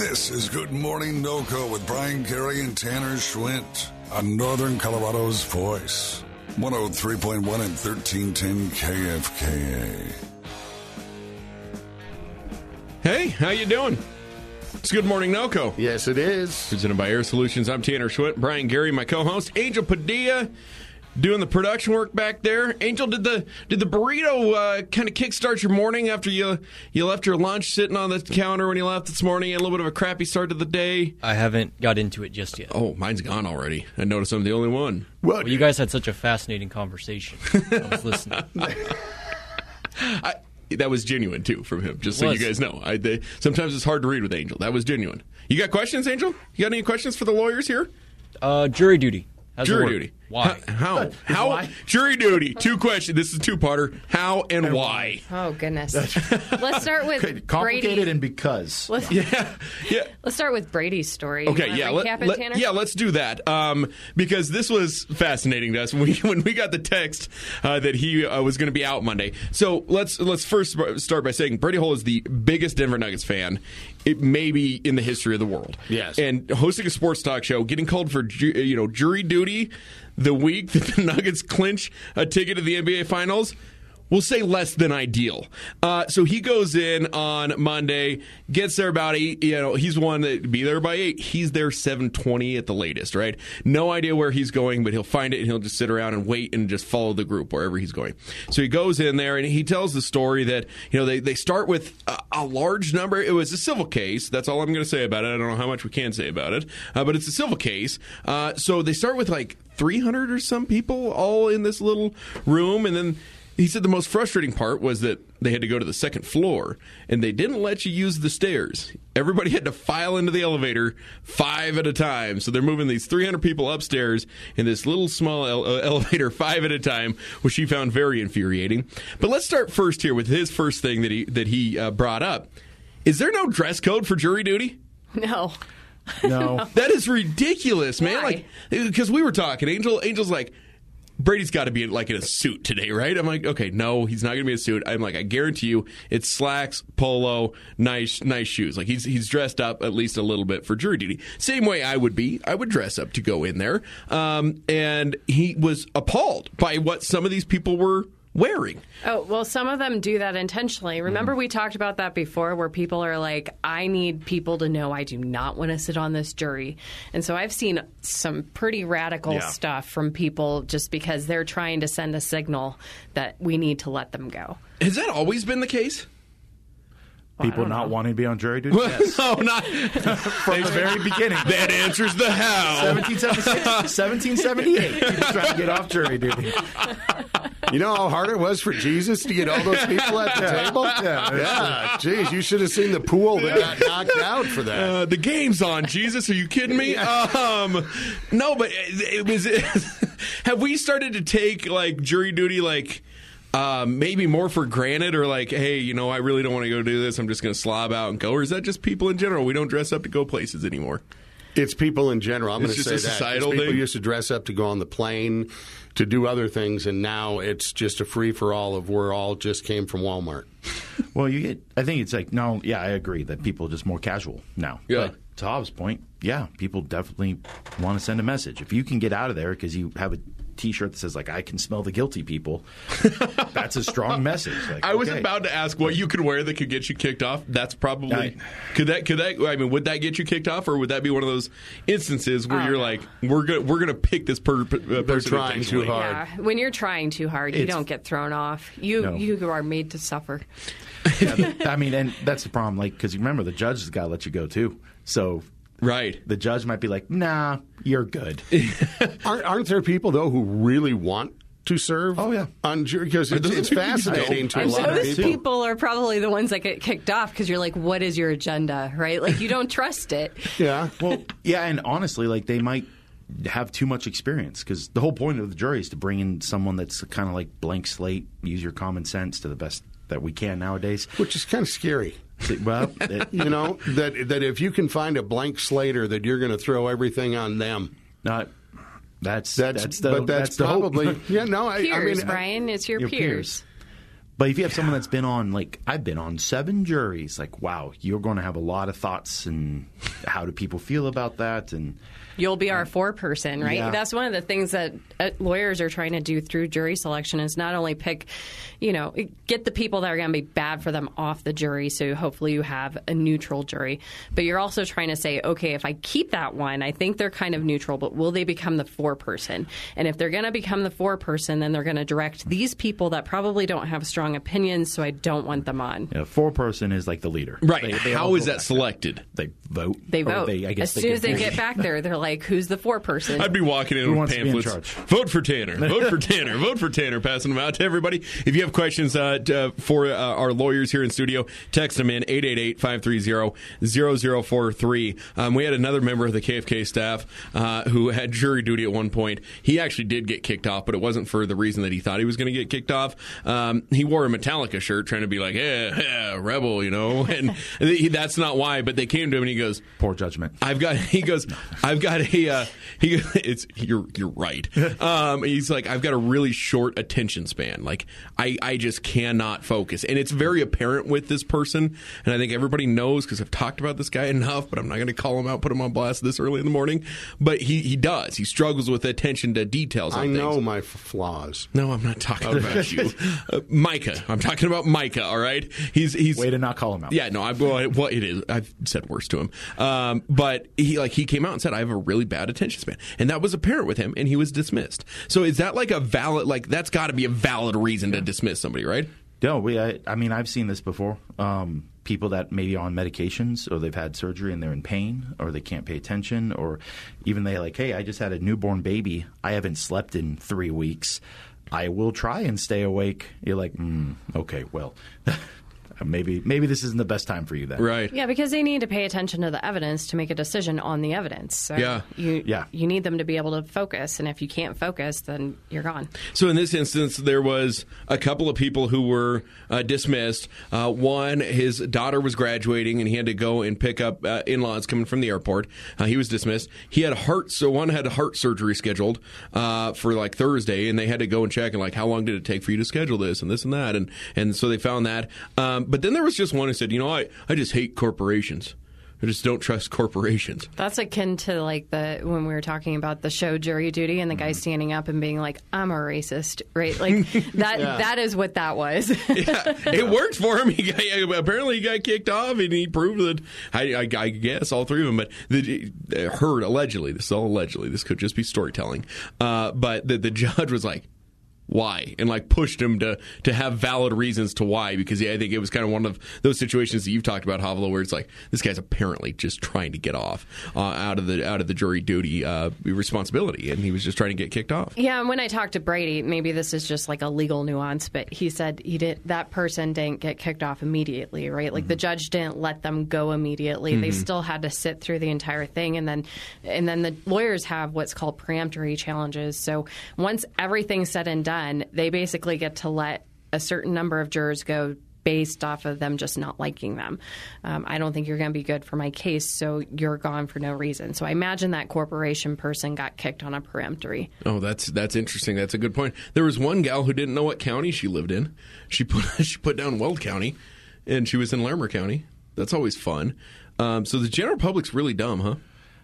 This is Good Morning NoCo with Brian Carey and Tanner Schwint on Northern Colorado's Voice. 103.1 and 1310 KFKA. Hey, how you doing? It's Good Morning NoCo. Yes, it is. Presented by Air Solutions. I'm Tanner Schwint. Brian Gary, my co-host. Angel Padilla doing the production work back there. Angel, did the burrito kind of kickstart your morning after you left your lunch sitting on the counter when you left this morning? You had a little bit of a crappy start to the day. I haven't got into it just yet. Oh, mine's gone already. I noticed I'm the only one. Well, you guys had such a fascinating conversation. I was listening. That was genuine, too, from him, just so you guys know. Sometimes it's hard to read with Angel. That was genuine. You got questions, Angel? You got any questions for the lawyers here? Jury duty. Jury duty. Why? How? Why? Jury duty. Two questions. This is a two-parter. How and why? Oh, goodness. Let's start with Complicated Brady. and because. Yeah. Let's start with Brady's story. Okay, you wanna recap it, Tanner? let's do that. Because this was fascinating to us when we got the text that he was going to be out Monday. So let's first start by saying Brady Hole is the biggest Denver Nuggets fan, maybe in the history of the world. Yes. And hosting a sports talk show, getting called for jury duty the week that the Nuggets clinch a ticket to the NBA Finals, we'll say less than ideal. So he goes in on Monday, gets there about 8. He's one that be there by 8. He's there 7:20 at the latest, right? No idea where he's going, but he'll find it and he'll just sit around and wait and just follow the group wherever he's going. So he goes in there and he tells the story that they start with a large number. It was a civil case. That's all I'm going to say about it. I don't know how much we can say about it, but it's a civil case. So they start with like 300 or some people all in this little room, and then he said the most frustrating part was that they had to go to the second floor, and they didn't let you use the stairs. Everybody had to file into the elevator 5 at a time. So they're moving these 300 people upstairs in this little small elevator 5 at a time, which he found very infuriating. But let's start first here with his first thing that he brought up. Is there no dress code for jury duty? No. No. That is ridiculous, man. Why? Like, because we were talking, Angel's like, Brady's got to be like in a suit today, right? I'm like, okay, no, he's not going to be in a suit. I'm like, I guarantee you, it's slacks, polo, nice shoes. Like he's dressed up at least a little bit for jury duty. Same way I would be. I would dress up to go in there. And he was appalled by what some of these people were wearing. Oh, well, some of them do that intentionally. Remember we talked about that before where people are like, I need people to know I do not want to sit on this jury. And so I've seen some pretty radical stuff from people just because they're trying to send a signal that we need to let them go. Has that always been the case? People not wanting to be on jury duty? Yes. No, not From the very beginning. That answers the how. 1778. People trying to get off jury duty. You know how hard it was for Jesus to get all those people at the table? Yeah. Geez, you should have seen the pool that got knocked out for that. The game's on, Jesus. Are you kidding me? No, but it was. Have we started to take like jury duty maybe more for granted, or like, hey, I really don't want to go do this. I'm just going to slob out and go. Or is that just people in general? We don't dress up to go places anymore. It's people in general. I'm going to say that. It's just a societal thing. People used to dress up to go on the plane, to do other things, and now it's just a free-for-all of we're all just came from Walmart. Well, I think it's like, no, yeah, I agree that people are just more casual now. Yeah. But to Hobbs' point, yeah, people definitely want to send a message. If you can get out of there because you have a T-shirt that says, like, I can smell the guilty people, that's a strong message. Like, I was about to ask what you could wear that could get you kicked off. That's probably could that would that get you kicked off, or would that be one of those instances where you're like, we're gonna pick this person trying too hard. Yeah, when you're trying too hard, you don't get thrown off. You are made to suffer. And that's the problem. Like, because remember, the judge has got to let you go too. So. Right. The judge might be like, nah, you're good. Aren't there people, though, who really want to serve? Oh, yeah. On jury? Because it's fascinating to a lot of Those people. people are probably the ones that get kicked off because you're like, what is your agenda, right? Like, you don't trust it. Yeah. Well, yeah, and honestly, like, they might have too much experience because the whole point of the jury is to bring in someone that's kind of like blank slate, use your common sense to the best that we can nowadays. Which is kind of scary. Well, that if you can find a blank slater, that you're going to throw everything on them. That's probably hope. yeah. No, Peers, I mean, Brian, it's your peers. But if you have someone that's been on, like, I've been on 7 juries, like, wow, you're going to have a lot of thoughts, and how do people feel about that? And You'll be our foreperson, right? Yeah. That's one of the things that lawyers are trying to do through jury selection is not only pick, get the people that are going to be bad for them off the jury, so hopefully you have a neutral jury. But you're also trying to say, okay, if I keep that one, I think they're kind of neutral, but will they become the foreperson? And if they're going to become the foreperson, then they're going to direct these people that probably don't have strong opinions, so I don't want them on. foreperson is like the leader. Right. They How all is go that back. selected? They vote. They Or vote. I guess as soon as they vote. get back there, they're like, who's the foreperson? I'd be walking in Who with wants to be in pamphlets. charge? Vote for Tanner. Vote for Tanner. Vote for Tanner. Passing them out to everybody. If you have questions for our lawyers here in studio, text them in 888-530-0043. We had another member of the KFK staff who had jury duty at one point. He actually did get kicked off, but it wasn't for the reason that he thought he was going to get kicked off. He wore a Metallica shirt trying to be like, rebel, and that's not why. But they came to him and he goes, Poor judgment. You're right. He's like, I've got a really short attention span. Like, I just cannot focus. And it's very apparent with this person. And I think everybody knows because I've talked about this guy enough, but I'm not going to call him out, put him on blast this early in the morning. But he does. He struggles with attention to details. I know my flaws. No, I'm not talking about you. Micah. I'm talking about Micah, all right? He's Way to not call him out. Yeah, no, it is. I've said worse to him. But he came out and said, I have a really bad attention span. And that was apparent with him, and he was dismissed. So is that like a valid, that's got to be a valid reason to dismiss somebody, right? No, I mean, I've seen this before. People that maybe are on medications, or they've had surgery and they're in pain, or they can't pay attention, or even they like, hey, I just had a newborn baby. I haven't slept in 3 weeks. I will try and stay awake. You're like, okay, well, maybe this isn't the best time for you then. Right. Yeah, because they need to pay attention to the evidence to make a decision on the evidence. So Yeah. you need them to be able to focus, and if you can't focus, then you're gone. So in this instance, there was a couple of people who were dismissed. One, his daughter was graduating, and he had to go and pick up in-laws coming from the airport. He was dismissed. He had one had heart surgery scheduled for like Thursday, and they had to go and check and like, how long did it take for you to schedule this and this and that, and so they found that. But then there was just one who said, I just hate corporations. I just don't trust corporations. That's akin to like when we were talking about the show Jury Duty and the guy standing up and being like, I'm a racist, right? Like that is what that was. Yeah, it worked for him. Apparently he got kicked off, and he proved that, I guess, all 3 of them. But allegedly, this is all allegedly, this could just be storytelling. But the judge was like, why? And like pushed him to have valid reasons to why, because I think it was kind of one of those situations that you've talked about, Havila, where it's like this guy's apparently just trying to get off out of the jury duty responsibility, and he was just trying to get kicked off. Yeah, and when I talked to Brady, maybe this is just like a legal nuance, but he said that person didn't get kicked off immediately, right? Like the judge didn't let them go immediately. They still had to sit through the entire thing, and then the lawyers have what's called preemptory challenges. So once everything's said and done, they basically get to let a certain number of jurors go based off of them just not liking them. I don't think you're going to be good for my case, so you're gone for no reason. So I imagine that corporation person got kicked on a peremptory. Oh, that's interesting. That's a good point. There was one gal who didn't know what county she lived in. She put down Weld County, and she was in Larimer County. That's always fun. So the general public's really dumb, huh?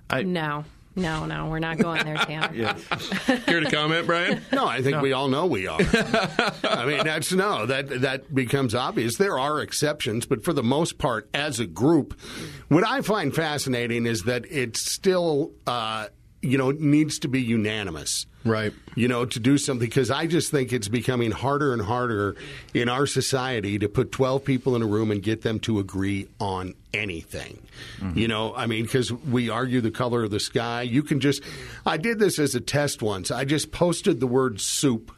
No, we're not going there, Tam. Care to comment, Brian? No, I think we all know we are. I mean, that becomes obvious. There are exceptions, but for the most part, as a group, what I find fascinating is that it's still, needs to be unanimous. Right. To do something, because I just think it's becoming harder and harder in our society to put 12 people in a room and get them to agree on anything. Because we argue the color of the sky. I did this as a test once. I just posted the word soup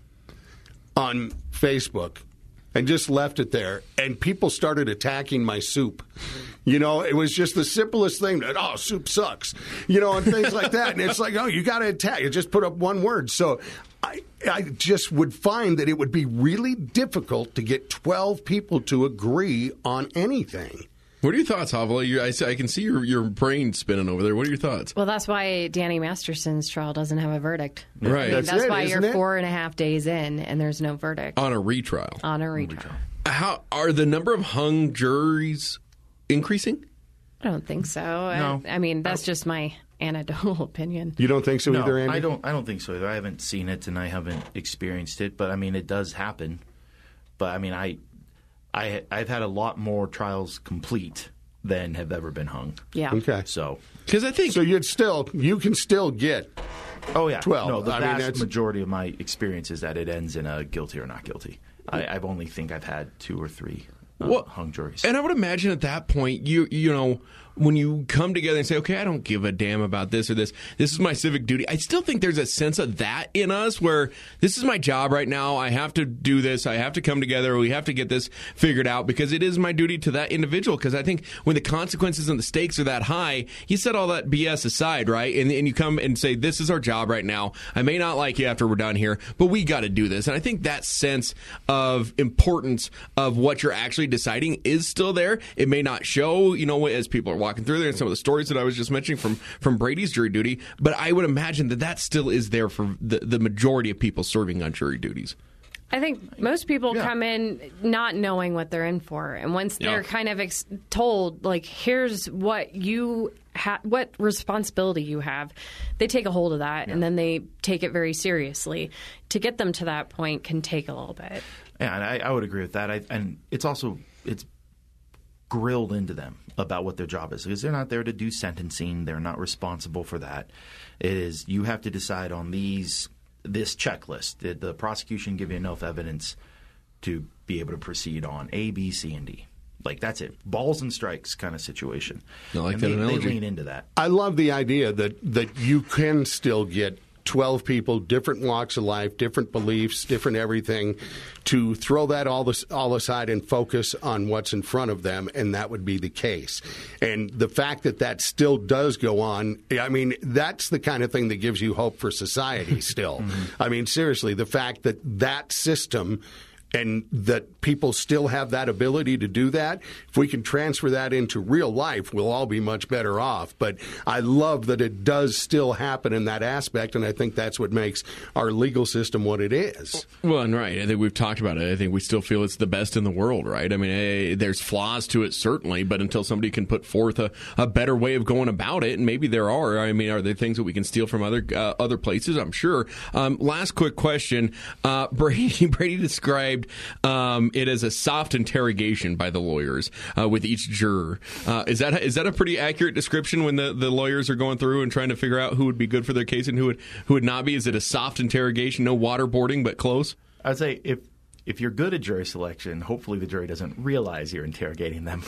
on Facebook and just left it there, and people started attacking my soup. It was just the simplest thing. Soup sucks. And things like that. And it's like, you got to attack. You just put up one word. So I just would find that it would be really difficult to get 12 people to agree on anything. What are your thoughts, Havila? I can see your brain spinning over there. What are your thoughts? Well, that's why Danny Masterson's trial doesn't have a verdict. Right. That's why you're 4.5 days in and there's no verdict. On a retrial. On a retrial. How are the number of hung juries increasing? I don't think so. No. I mean, that's just my anecdotal opinion. You don't think so either, Andy? I don't think so either. I haven't seen it and I haven't experienced it, but I mean, it does happen. But I mean, I've had a lot more trials complete than have ever been hung. Yeah. Okay. So, because I think so you can still get. Oh yeah. 12. No, the I mean, vast majority of my experience is that it ends in a guilty or not guilty. I've only think I've had 2 or 3 hung juries. And I would imagine at that point, you know, when you come together and say, okay, I don't give a damn about this or this. This is my civic duty. I still think there's a sense of that in us where this is my job right now. I have to do this. I have to come together. We have to get this figured out because it is my duty to that individual. Because I think when the consequences and the stakes are that high, you set all that BS aside, right? And you come and say, this is our job right now. I may not like you after we're done here, but we got to do this. And I think that sense of importance of what you're actually deciding is still there. It may not show, you know, as people are walking through there and some of the stories that I was just mentioning from Brady's jury duty, but I would imagine that still is there for the majority of people serving on jury duties. I think most people come in not knowing what they're in for, and once they're kind of told, like, here's what you what responsibility you have, they take a hold of that, and then they take it very seriously. To get them to that point can take a little bit. Yeah, and I would agree with that. And it's grilled into them about what their job is because they're not there to do sentencing. They're not responsible for that. It is you have to decide on this checklist. Did the prosecution give you enough evidence to be able to proceed on A, B, C, and D? Like, that's it. Balls and strikes kind of situation. I like and that they analogy. lean into that. I love the idea that you can still get 12 people, different walks of life, different beliefs, different everything, to throw that all aside and focus on what's in front of them, and that would be the case. And the fact that still does go on, I mean, that's the kind of thing that gives you hope for society still. I mean, seriously, the fact that system and that people still have that ability to do that, if we can transfer that into real life, we'll all be much better off. But I love that it does still happen in that aspect, and I think that's what makes our legal system what it is. Well, and right, I think we've talked about it. I think we still feel it's the best in the world, right? I mean, there's flaws to it, certainly, but until somebody can put forth a better way of going about it, and maybe there are. I mean, are there things that we can steal from other places? I'm sure. Last quick question. Brady described it as a soft interrogation by the lawyers with each juror. Is that a pretty accurate description when the lawyers are going through and trying to figure out who would be good for their case and who would not be? Is it a soft interrogation, no waterboarding, but close? I'd say if you're good at jury selection, hopefully the jury doesn't realize you're interrogating them.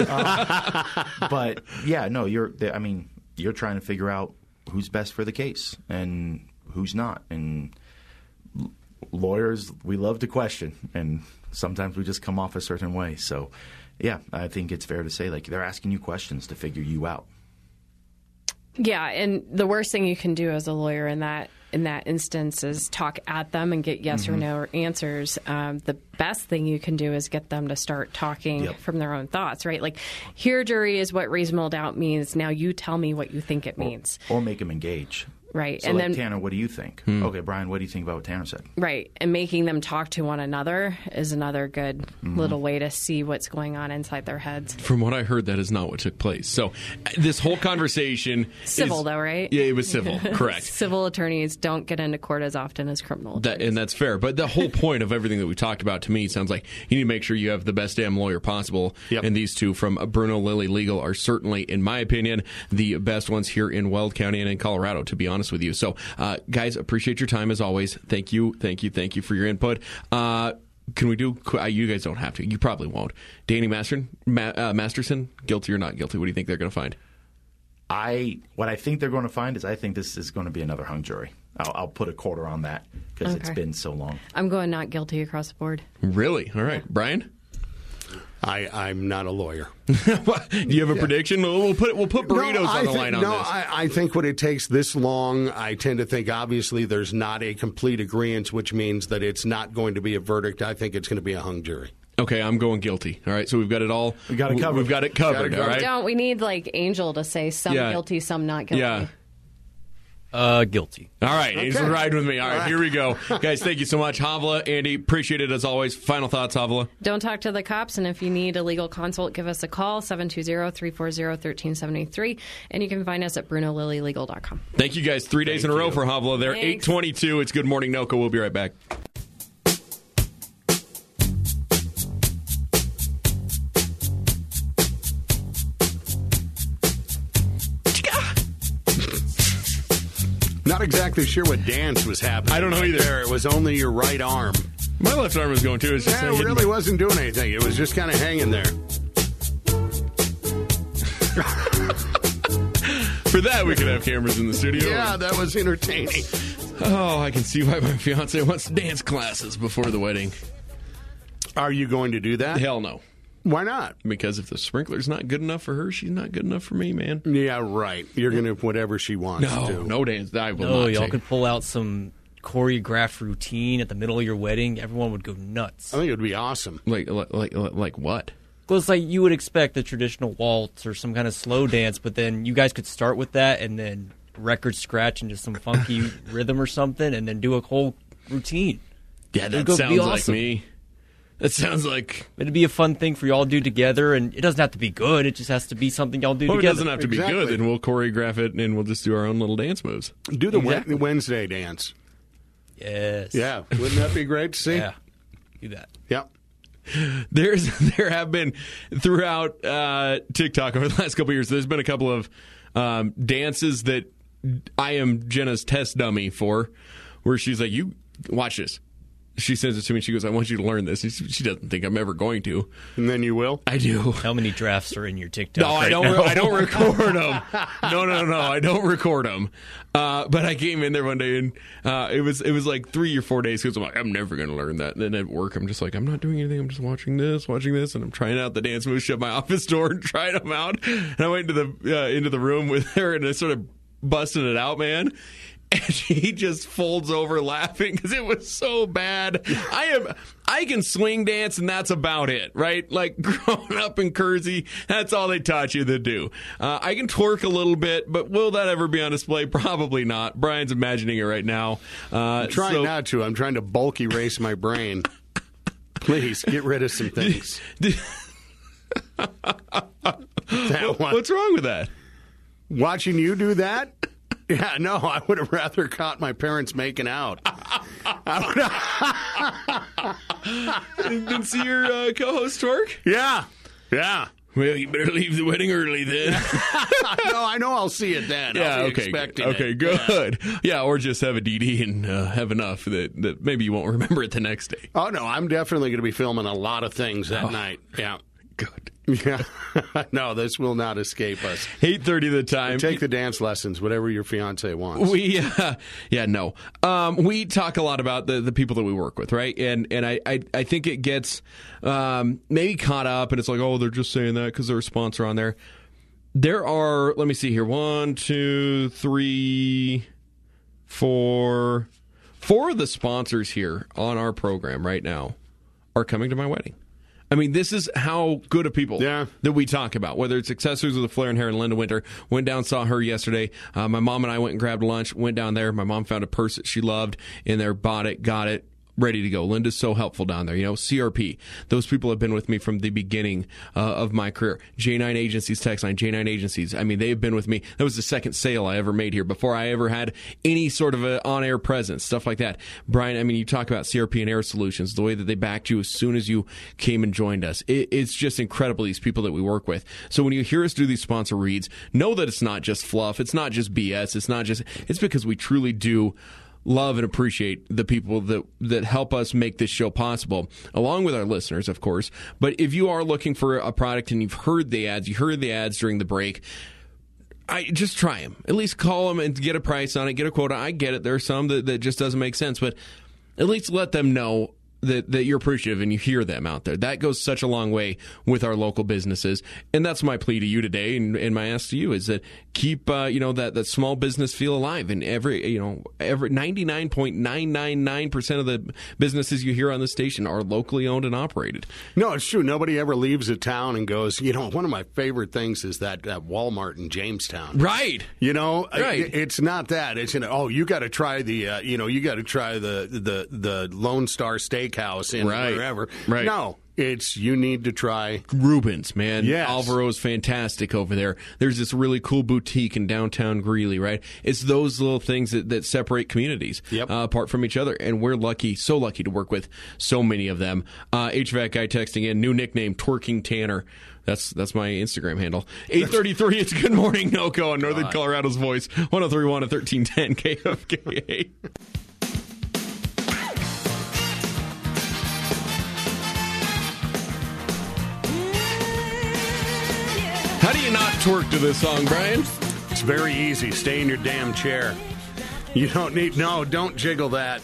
But yeah, no, you're trying to figure out who's best for the case and who's not. And lawyers, we love to question, and sometimes we just come off a certain way. So, yeah, I think it's fair to say, like, they're asking you questions to figure you out. Yeah, and the worst thing you can do as a lawyer in that instance is talk at them and get yes or no answers. The best thing you can do is get them to start talking from their own thoughts, right? Like, here, jury, is what reasonable doubt means. Now you tell me what you think it means. Or make them engage. Right. So, and like, then, Tanner, what do you think? Okay, Brian, what do you think about what Tanner said? Right. And making them talk to one another is another good little way to see what's going on inside their heads. From what I heard, that is not what took place. So this whole conversation Civil, though, right? Yeah, it was civil. Correct. Civil attorneys don't get into court as often as criminal attorneys. And that's fair. But the whole point of everything that we talked about, to me, sounds like you need to make sure you have the best damn lawyer possible. Yep. And these two from Bruno Lilly Legal are certainly, in my opinion, the best ones here in Weld County and in Colorado, to be honest with you. So, guys, appreciate your time as always. Thank you for your input. Can we do? You guys don't have to. You probably won't. Danny Masterson, guilty or not guilty? What do you think they're going to find? What I think they're going to find is I think this is going to be another hung jury. I'll put a quarter on that because it's been so long. I'm going not guilty across the board. Really? All right, Brian. I'm not a lawyer. Do you have a prediction? We'll put burritos on the line on this. I think when it takes this long, I tend to think obviously there's not a complete agreement, which means that it's not going to be a verdict. I think it's going to be a hung jury. Okay, I'm going guilty. All right, so we've got it all. We got it covered. We've got it covered. All right. Don't we need like Angel to say some Yeah. guilty, some not guilty? Yeah. Guilty. All right, he's riding with me. All right, here we go. Guys, thank you so much. Havla, Andy, appreciate it as always. Final thoughts, Havla? Don't talk to the cops, and if you need a legal consult, give us a call, 720-340-1373, and you can find us at brunolillylegal.com. Thank you guys. 3 days in a row for Havla there. Thanks. 8:22. It's Good Morning NOCO. We'll be right back. Not exactly sure what dance was happening. I don't know either. There. It was only your right arm. My left arm was going too. It's just Yeah, it really wasn't doing anything. It was just kind of hanging there. For that, we could have cameras in the studio. Yeah, that was entertaining. Oh, I can see why my fiance wants dance classes before the wedding. Are you going to do that? Hell no. Why not? Because if the sprinkler's not good enough for her, she's not good enough for me, man. Yeah, right. You're going to whatever she wants to do. No dance. I will No, not y'all take. could pull out some choreographed routine at the middle of your wedding. Everyone would go nuts. I think it would be awesome. Like what? Well, it's like you would expect the traditional waltz or some kind of slow dance, but then you guys could start with that and then record scratch into some funky rhythm or something and then do a whole routine. Yeah, It'd that go be sounds like awesome. me. That sounds like... It'd be a fun thing for y'all to do together, and it doesn't have to be good. It just has to be something y'all do Well, it together. doesn't have to be Exactly. good, then we'll choreograph it and we'll just do our own little dance moves. Do the Exactly. Wednesday dance. Yes. Yeah, wouldn't that be great to see? Yeah. Do that. Yeah. There have been throughout TikTok over the last couple of years. There's been a couple of dances that I am Jenna's test dummy for, where she's like, "You watch this." She sends it to me. She goes, "I want you to learn this." And she doesn't think I'm ever going to. And then you will? I do. How many drafts are in your TikTok? No, I right don't. now? I don't record them. No. I don't record them. But I came in there one day and it was like 3 or 4 days because I'm like, I'm never going to learn that. And then at work, I'm just like, I'm not doing anything. I'm just watching this, and I'm trying out the dance moves. Shut my office door and trying them out. And I went into the room with her and I started busting it out, man. And she just folds over laughing because it was so bad. I can swing dance and that's about it, right? Like growing up in Kersey, that's all they taught you to do. I can twerk a little bit, but will that ever be on display? Probably not. Brian's imagining it right now. I'm trying not to. I'm trying to bulk erase my brain. Please, get rid of some things. That one. What's wrong with that? Watching you do that? Yeah, no, I would have rather caught my parents making out. Didn't see your co-host twerk? Yeah. Well, you better leave the wedding early then. No, I know I'll see it then. I'll be expecting it. Okay, good. Yeah, or just have a DD and have enough that maybe you won't remember it the next day. Oh, no, I'm definitely going to be filming a lot of things that night. Yeah. Good. Yeah. No, this will not escape us. 8:30 the time. Take the dance lessons, whatever your fiance wants. We talk a lot about the people that we work with, right? And I think it gets maybe caught up, and it's like, oh, they're just saying that because they're a sponsor on there. There are, let me see here, 1, 2, 3, 4 of the sponsors here on our program right now are coming to my wedding. I mean, this is how good of people that we talk about, whether it's Accessories with a Flair and Hair and Linda Winter. Went down, saw her yesterday. My mom and I went and grabbed lunch, went down there. My mom found a purse that she loved in there, bought it, got it. Ready to go. Linda's so helpful down there. You know, CRP. Those people have been with me from the beginning of my career. J9 Agencies, text line, J9 Agencies. I mean, they've been with me. That was the second sale I ever made here before I ever had any sort of an on-air presence, stuff like that. Brian, I mean, you talk about CRP and Air Solutions, the way that they backed you as soon as you came and joined us. It's just incredible, these people that we work with. So when you hear us do these sponsor reads, know that it's not just fluff. It's not just BS. It's because we truly do love and appreciate the people that help us make this show possible, along with our listeners, of course. But if you are looking for a product and you heard the ads during the break, I just try them. At least call them and get a price on it, get a quote. I get it. There are some that just doesn't make sense, but at least let them know that you're appreciative and you hear them out there. That goes such a long way with our local businesses. And that's my plea to you today, and my ask to you is that keep that small business feel alive. And every 99.999% of the businesses you hear on the station are locally owned and operated. No, it's true. Nobody ever leaves a town and goes, one of my favorite things is that Walmart in Jamestown. Right. Right. It's not that. It's you got to try the Lone Star Steakhouse in wherever. Right. No, it's you need to try Reuben's, man. Yes. Alvaro's fantastic over there. There's this really cool boutique in downtown Greeley, right? It's those little things that separate communities apart from each other. And we're so lucky to work with so many of them. HVAC guy texting in, new nickname, Twerking Tanner. That's my Instagram handle. 8:33, it's Good Morning NoCo on Northern Colorado's Voice, 103.1 and 1310 KFKA. How do you not twerk to this song, Brian? It's very easy. Stay in your damn chair. You don't don't jiggle that.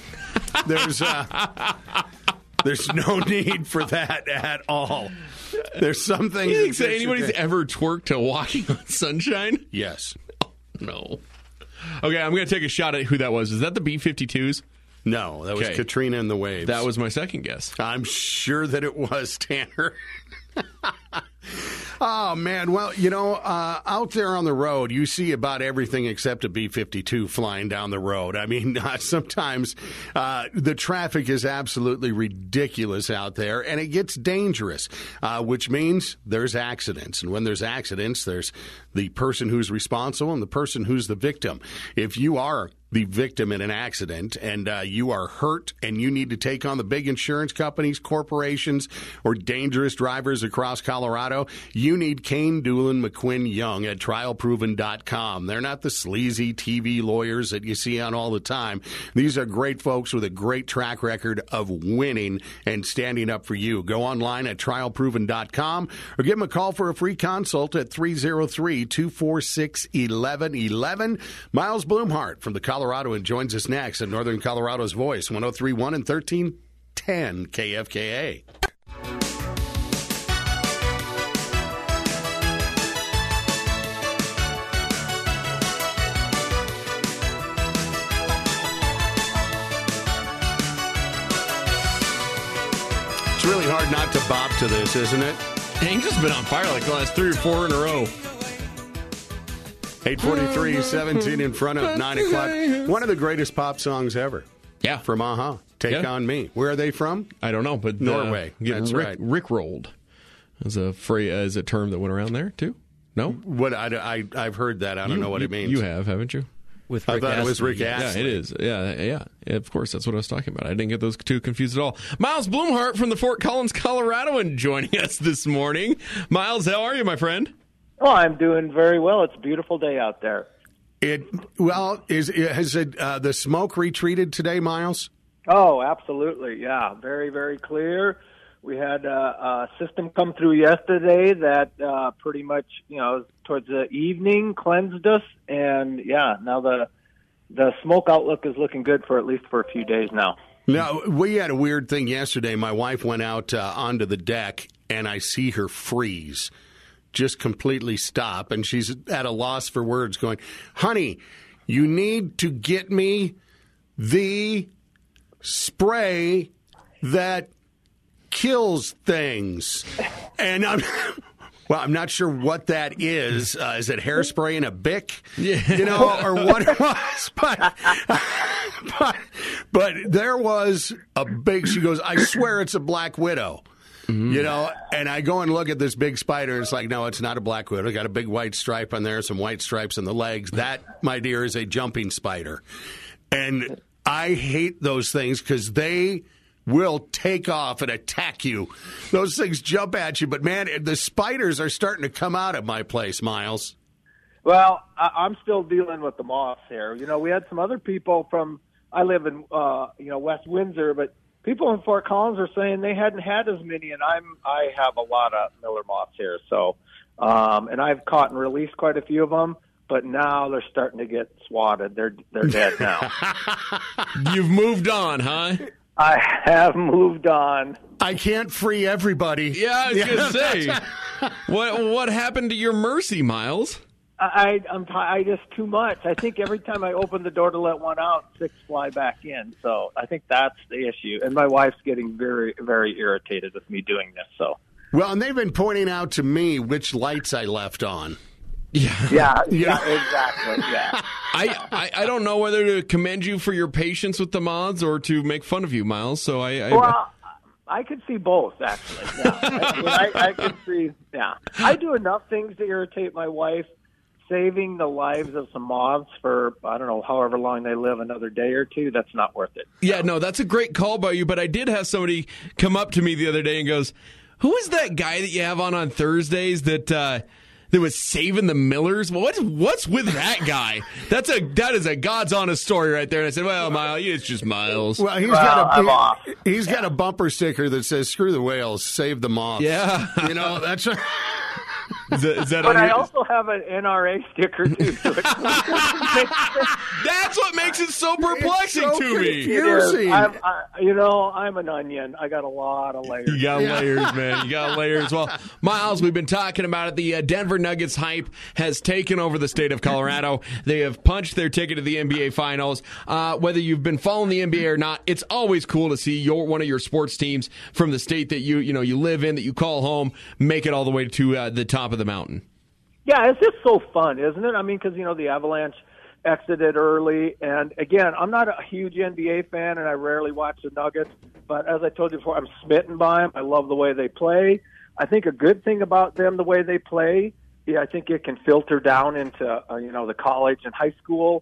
There's no need for that at all. There's some things. You think anybody's ever twerked to Walking on Sunshine? Yes. No. Okay, I'm going to take a shot at who that was. Is that the B-52s? No, that was Katrina and the Waves. That was my second guess. I'm sure that it was, Tanner. Oh, man. Well, out there on the road, you see about everything except a B-52 flying down the road. I mean, sometimes the traffic is absolutely ridiculous out there, and it gets dangerous, which means there's accidents. And when there's accidents, there's the person who's responsible and the person who's the victim. If you are the victim in an accident and you are hurt and you need to take on the big insurance companies, corporations, or dangerous drivers across Colorado, you need Kane, Doolin, McQuinn, Young at trialproven.com. They're not the sleazy TV lawyers that you see on all the time. These are great folks with a great track record of winning and standing up for you. Go online at trialproven.com or give them a call for a free consult at 303-246-1111. Miles Blumhart from the Colorado and joins us next at Northern Colorado's Voice, 103.1 and 1310 KFKA. It's really hard not to bop to this, isn't it? Angel's been on fire like the last 3 or 4 in a row. 8:43, 17 in front of 9 o'clock. One of the greatest pop songs ever. Yeah. From A-ha. Take On Me. Where are they from? I don't know, but Norway. That's right. Rickrolled as a term that went around there, too. No? What I've heard that. I don't know what it means. You have, haven't you? With I Rick thought Astley. it was Rick Astley. Yeah, it is. Yeah. Of course, that's what I was talking about. I didn't get those two confused at all. Miles Blumhart from the Fort Collins, Coloradoan, joining us this morning. Miles, how are you, my friend? Oh, I'm doing very well. It's a beautiful day out there. Has the smoke retreated today, Miles? Oh, absolutely. Yeah, very, very clear. We had a system come through yesterday that pretty much, towards the evening cleansed us. And, now the smoke outlook is looking good for at least for a few days now. Now, we had a weird thing yesterday. My wife went out onto the deck, and I see her freeze, just completely stop. And she's at a loss for words going, honey, you need to get me the spray that kills things. And I'm not sure what that is. Is it hairspray and a Bic? Yeah. Or what it was. But there was a big, she goes, I swear it's a black widow. Mm-hmm. And I go and look at this big spider, and it's like, no, it's not a black widow. It got a big white stripe on there, some white stripes on the legs. That, my dear, is a jumping spider. And I hate those things because they will take off and attack you. Those things jump at you. But, man, the spiders are starting to come out of my place, Miles. Well, I'm still dealing with the moths here. We had some other people I live in, West Windsor, but people in Fort Collins are saying they hadn't had as many, and I have a lot of Miller moths here. So, and I've caught and released quite a few of them, but now they're starting to get swatted. They're dead now. You've moved on, huh? I have moved on. I can't free everybody. Yeah, I was going to say. What happened to your mercy, Miles? I just too much. I think every time I open the door to let one out, 6 fly back in. So I think that's the issue. And my wife's getting very, very irritated with me doing this. So. Well, and they've been pointing out to me which lights I left on. Yeah, exactly. Yeah. I don't know whether to commend you for your patience with the mods or to make fun of you, Miles. So I could see both, actually. Yeah. I could see. Yeah, I do enough things to irritate my wife. Saving the lives of some moths for, I don't know, however long they live, another day or two, that's not worth it. Yeah, no, that's a great call by you, but I did have somebody come up to me the other day and goes, who is that guy that you have on Thursdays that was saving the Millers? Well, what's with that guy? That is a God's honest story right there. And I said, well, Miles, it's just Miles. Well, he's got a bumper sticker that says, screw the whales, save the moths. Yeah. That's... Is that but I also have an NRA sticker, too. So that's what makes it so perplexing to me. I'm an onion. I got a lot of layers. You got layers, man. You got layers. Well, Miles, we've been talking about it. The Denver Nuggets hype has taken over the state of Colorado. They have punched their ticket to the NBA Finals. Whether you've been following the NBA or not, it's always cool to see one of your sports teams from the state that you live in, that you call home, make it all the way to the top of the mountain. Yeah, it's just so fun, isn't it? I mean, because, the Avalanche exited early. And, again, I'm not a huge NBA fan, and I rarely watch the Nuggets. But as I told you before, I'm smitten by them. I love the way they play. I think a good thing about them, the way they play, I think it can filter down into, the college and high school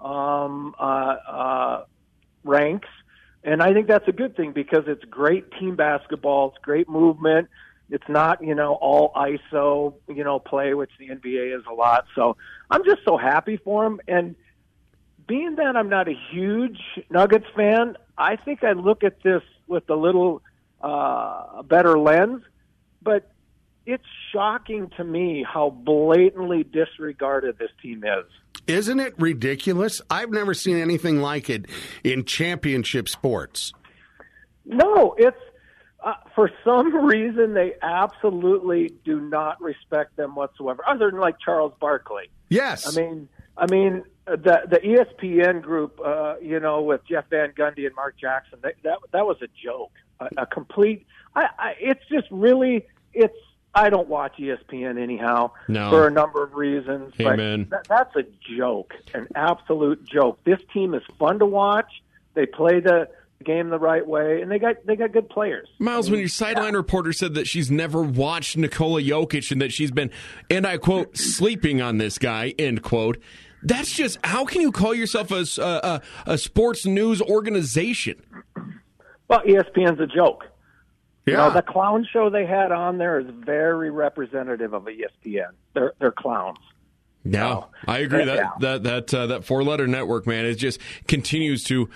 ranks. And I think that's a good thing because it's great team basketball. It's great movement. It's not, all ISO, play, which the NBA is a lot. So I'm just so happy for him. And being that I'm not a huge Nuggets fan, I think I look at this with a little better lens. But it's shocking to me how blatantly disregarded this team is. Isn't it ridiculous? I've never seen anything like it in championship sports. No, it's... for some reason, they absolutely do not respect them whatsoever, other than like Charles Barkley. Yes. I mean, the ESPN group, with Jeff Van Gundy and Mark Jackson, that was a joke, a complete. It's just really, I don't watch ESPN anyhow for a number of reasons. Amen. But that's a joke, an absolute joke. This team is fun to watch. They play the game the right way, and they got good players. Miles, when your sideline reporter said that she's never watched Nikola Jokic and that she's been, and I quote, sleeping on this guy, end quote, that's just, how can you call yourself a sports news organization? Well, ESPN's a joke. Yeah. The clown show they had on there is very representative of ESPN. They're clowns. No, I agree. That four-letter network, man, it just continues to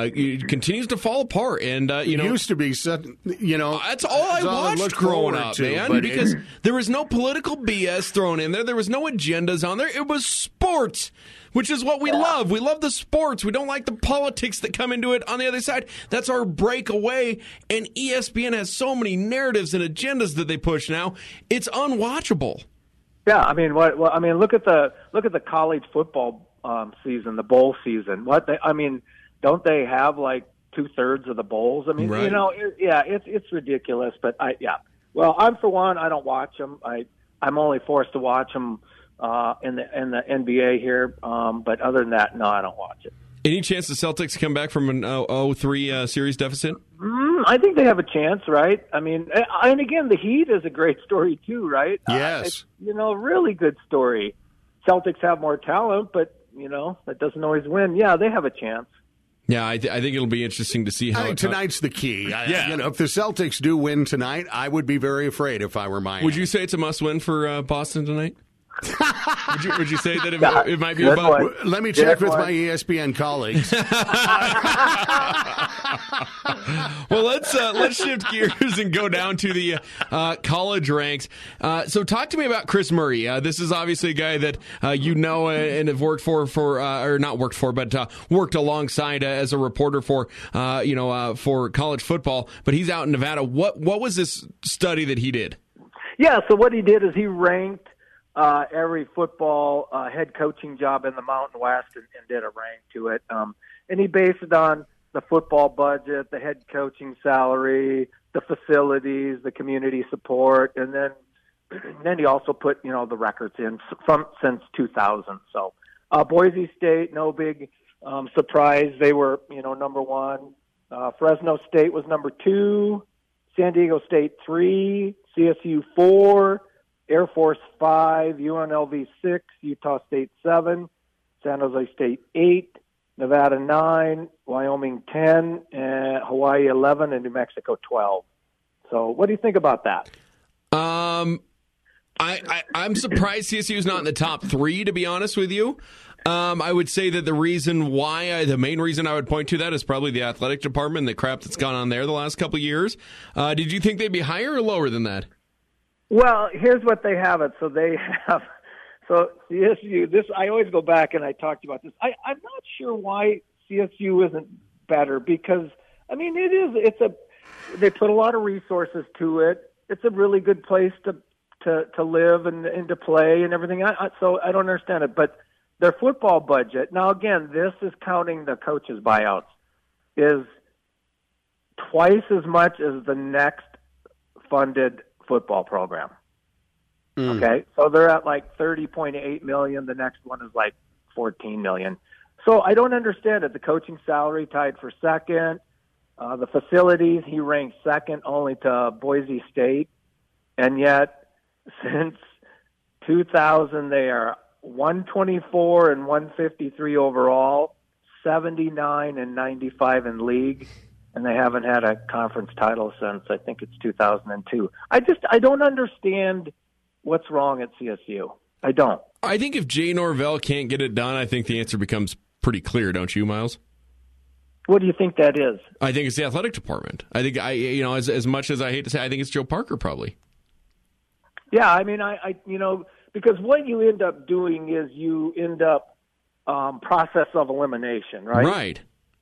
fall apart. And it used to be, that's all I watched growing up, man. Because there was no political BS thrown in there. There was no agendas on there. It was sports, which is what we love. We love the sports. We don't like the politics that come into it on the other side. That's our breakaway. And ESPN has so many narratives and agendas that they push now. It's unwatchable. Yeah, I mean, look at the college football season, the bowl season. Don't they have like 2/3 of the bowls? I mean, right. It's ridiculous. But well, I'm for one, I don't watch them. I'm only forced to watch them in the NBA here. But other than that, no, I don't watch it. Any chance the Celtics come back from an 0-3 series deficit? I think they have a chance, right? I mean, and again, the Heat is a great story too, right? Yes. Really good story. Celtics have more talent, but, that doesn't always win. Yeah, they have a chance. Yeah, I think it'll be interesting to see how... I think tonight's the key. If the Celtics do win tonight, I would be very afraid if I were Miami. Would you say it's a must-win for Boston tonight? Would you say that it might be Good about? one. Let me check Good with one. my ESPN colleagues. Well, let's shift gears and go down to the college ranks. So, talk to me about Chris Murray. This is obviously a guy that you know and have worked for or not worked for, but worked alongside as a reporter for for college football. But he's out in Nevada. What was this study that he did? Yeah, so what he did is he ranked every football head coaching job in the Mountain West and did a rank to it. And he based it on the football budget, the head coaching salary, the facilities, the community support, and then he also put the records in since 2000. So Boise State, no big surprise, they were number one. Fresno State was number 2, San Diego State 3, CSU 4, Air Force 5, UNLV 6, Utah State 7, San Jose State 8, Nevada 9, Wyoming 10, Hawaii 11, and New Mexico 12. So what do you think about that? I'm surprised CSU is not in the top 3, to be honest with you. I would say that the main reason I would point to that is probably the athletic department, the crap that's gone on there the last couple of years. Did you think they'd be higher or lower than that? Well, here's what they have it. So they have, CSU, I always go back and I talked about this. I'm not sure why CSU isn't better because, they put a lot of resources to it. It's a really good place to live and to play and everything. So I don't understand it, but their football budget, now again, this is counting the coaches' buyouts, is twice as much as the next funded football program. Okay, so they're at like $30.8 million. The next one is like $14 million. So I don't understand it. The coaching salary tied for second. The facilities, he ranked second only to Boise State, and yet since 2000 they are 124 and 153 overall, 79 and 95 in league, and they haven't had a conference title since I think it's 2002. I don't understand what's wrong at CSU. I don't. I think if Jay Norvell can't get it done, I think the answer becomes pretty clear, don't you, Miles? What do you think that is? I think it's the athletic department. I think as much as I hate to say, I think it's Joe Parker probably. Yeah, I because what you end up doing is you end up process of elimination, right? Right.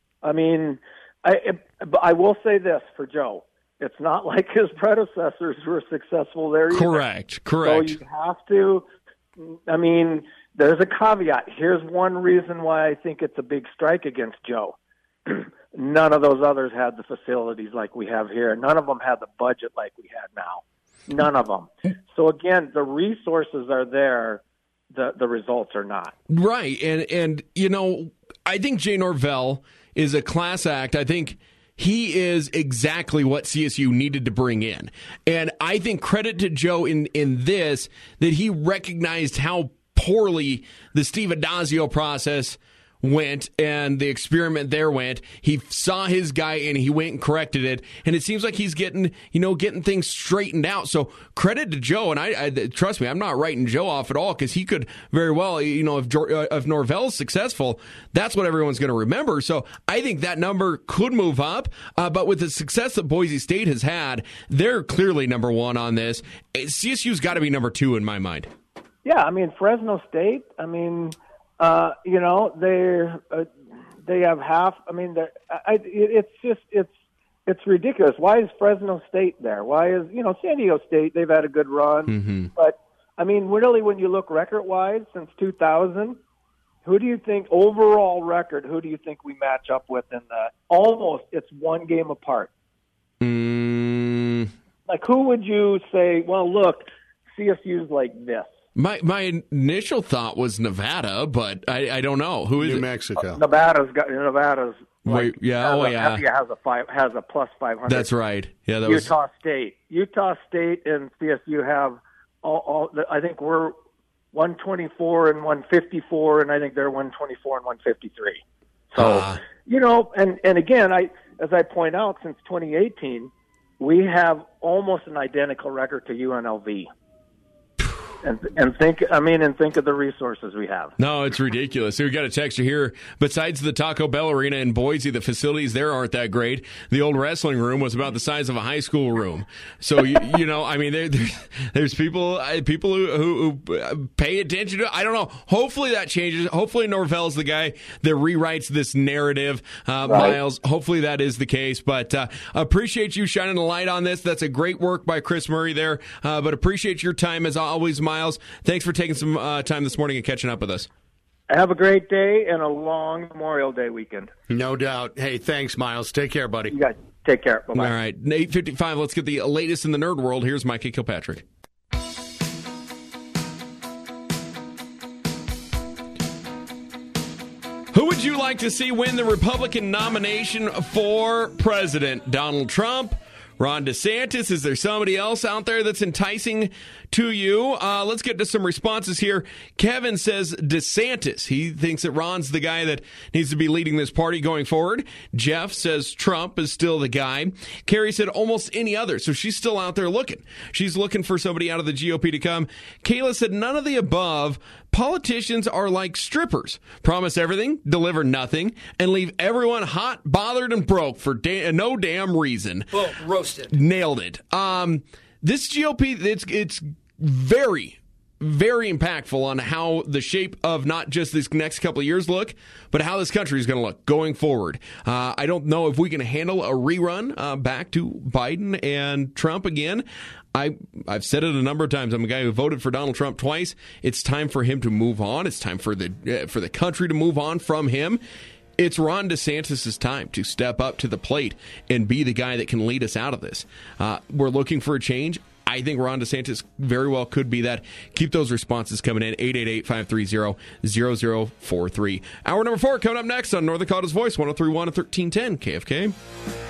I will say this for Joe. It's not like his predecessors were successful there either. Correct. So you have to, there's a caveat. Here's one reason why I think it's a big strike against Joe. None of those others had the facilities like we have here. None of them had the budget like we had now. None of them. So again, the resources are there. The results are not. Right. And I think Jay Norvell is a class act. I think he is exactly what CSU needed to bring in. And I think credit to Joe in this, that he recognized how poorly the Steve Addazio process went and the experiment there went. He saw his guy and he went and corrected it. And it seems like he's getting things straightened out. So credit to Joe. And I trust me, I'm not writing Joe off at all because he could very well, if Norvell's successful, that's what everyone's going to remember. So I think that number could move up. But with the success that Boise State has had, they're clearly number 1 on this. CSU's got to be number 2 in my mind. Yeah, Fresno State, they have half. It's ridiculous. Why is Fresno State there? Why is San Diego State? They've had a good run, but really, when you look record-wise since 2000, who do you think overall record? Who do you think we match up with in the almost? It's one game apart. Like who would you say? Well, look, CSU's like this. My initial thought was Nevada, but I don't know. Who is New it? Mexico. Nevada's. Wait, has a plus 500. That's right. Yeah, that Utah State. Utah State and CSU have all. I think we're 124 and 154, and I think they're 124 and 153. So and again, as I point out, since 2018, we have almost an identical record to UNLV. and think of the resources we have. No, it's ridiculous. So we got a texture here. Besides the Taco Bell Arena in Boise, the facilities there aren't that great. The old wrestling room was about the size of a high school room. So you know, I mean, there's people who pay attention to. I don't know. Hopefully that changes. Hopefully Norvell's the guy that rewrites this narrative. Right. Miles, hopefully that is the case. But appreciate you shining a light on this. That's a great work by Chris Murray there. But appreciate your time as always, Miles. Thanks for taking some time this morning and catching up with us. Have a great day and a long Memorial Day weekend. No doubt. Hey, thanks, Miles. Take care, buddy. You guys take care. Bye-bye. All right, 8:55. Let's get the latest in the nerd world. Here's Mikey Kilpatrick. Who would you like to see win the Republican nomination for president? Donald Trump? Ron DeSantis? Is there somebody else out there that's enticing to you? Let's get to some responses here. Kevin says DeSantis. He thinks that Ron's the guy that needs to be leading this party going forward. Jeff says Trump is still the guy. Carrie said almost any other. So she's still out there looking. She's looking for somebody out of the GOP to come. Kayla said none of the above. Politicians are like strippers. Promise everything, deliver nothing, and leave everyone hot, bothered, and broke for no damn reason. Boom, roasted. Nailed it. This GOP, it's very, very impactful on how the shape of not just this next couple of years look, but how this country is going to look going forward. I don't know if we can handle a rerun back to Biden and Trump again. I've said it a number of times. I'm a guy who voted for Donald Trump twice. It's time for him to move on. It's time for the country to move on from him. It's Ron DeSantis' time to step up to the plate and be the guy that can lead us out of this. We're looking for a change. I think Ron DeSantis very well could be that. Keep those responses coming in. 888-530-0043. Hour number 4 coming up next on Northern Colorado's Voice, 103.1 and 1310 KFK.